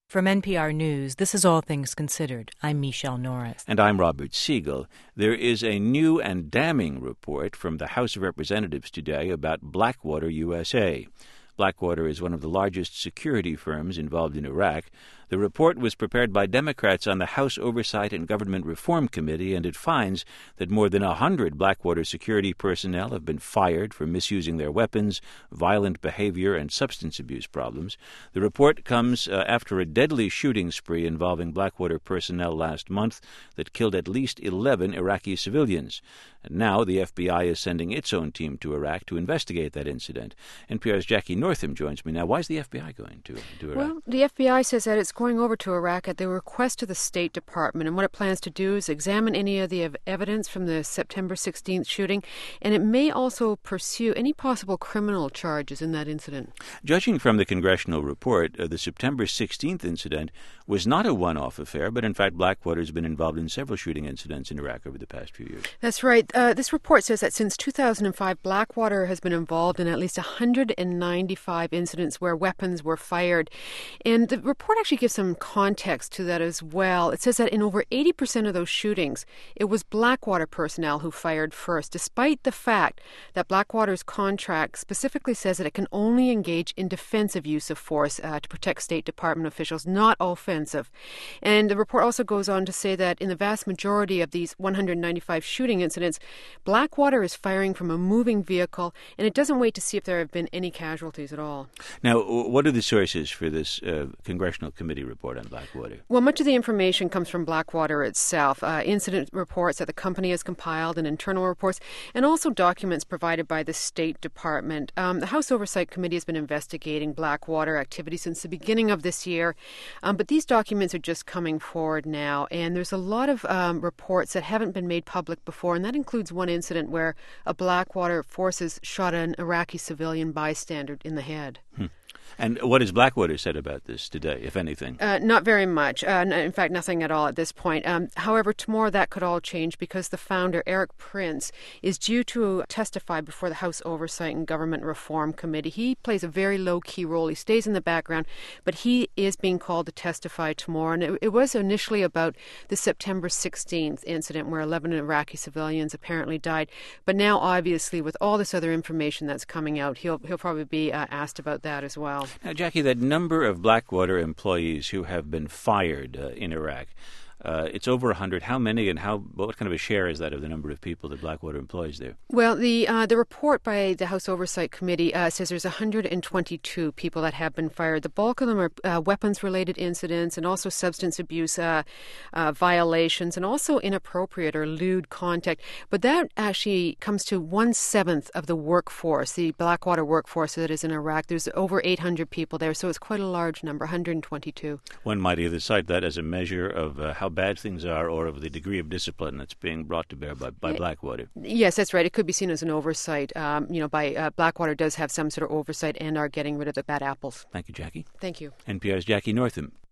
From NPR News, this is All Things Considered. I'm Michelle Norris. And I'm Robert Siegel. There is a new and damning report from the House of Representatives today about Blackwater USA. Blackwater is one of the largest security firms involved in Iraq. The report was prepared by Democrats on the House Oversight and Government Reform Committee, and it finds that more than 100 Blackwater security personnel have been fired for misusing their weapons, violent behavior, and substance abuse problems. The report comes after a deadly shooting spree involving Blackwater personnel last month that killed at least 11 Iraqi civilians. And now the FBI is sending its own team to Iraq to investigate that incident. NPR's Jackie Northam joins me now. Why is the FBI going to Iraq? Well, the FBI says that it's going over to Iraq at the request of the State Department, and what it plans to do is examine any of the evidence from the September 16th shooting, and it may also pursue any possible criminal charges in that incident. Judging from the congressional report, the September 16th incident was not a one-off affair, but in fact Blackwater has been involved in several shooting incidents in Iraq over the past few years. That's right. This report says that since 2005, Blackwater has been involved in at least 195 incidents where weapons were fired. And the report actually gives some context to that as well. It says that in over 80% of those shootings, it was Blackwater personnel who fired first, despite the fact that Blackwater's contract specifically says that it can only engage in defensive use of force to protect State Department officials, not offensive. And the report also goes on to say that in the vast majority of these 195 shooting incidents, Blackwater is firing from a moving vehicle, and it doesn't wait to see if there have been any casualties at all. Now, what are the sources for this congressional committee report on Blackwater? Well, much of the information comes from Blackwater itself, incident reports that the company has compiled and internal reports, and also documents provided by the State Department. The House Oversight Committee has been investigating Blackwater activity since the beginning of this year, but these documents are just coming forward now, and there's a lot of reports that haven't been made public before, and that includes one incident where a Blackwater forces shot an Iraqi civilian bystander in the head. And what has Blackwater said about this today, if anything? Not very much. In fact, nothing at all at this point. However, tomorrow that could all change because the founder, Erik Prince, is due to testify before the House Oversight and Government Reform Committee. He plays a very low-key role. He stays in the background, but he is being called to testify tomorrow. And it was initially about the September 16th incident where 11 Iraqi civilians apparently died. But now, obviously, with all this other information that's coming out, he'll probably be asked about that as well. Now, Jackie, that number of Blackwater employees who have been fired in Iraq, it's over 100. How many and what kind of a share is that of the number of people that Blackwater employs there? Well, the report by the House Oversight Committee says there's 122 people that have been fired. The bulk of them are weapons-related incidents and also substance abuse violations and also inappropriate or lewd contact. But that actually comes to 1/7 of the workforce, the Blackwater workforce that is in Iraq. There's over 800 people there, so it's quite a large number, 122. One might either cite that as a measure of how bad things are or of the degree of discipline that's being brought to bear by Blackwater. Yes, that's right. It could be seen as an oversight. Blackwater does have some sort of oversight and are getting rid of the bad apples. Thank you, Jackie. Thank you. NPR's Jackie Northam.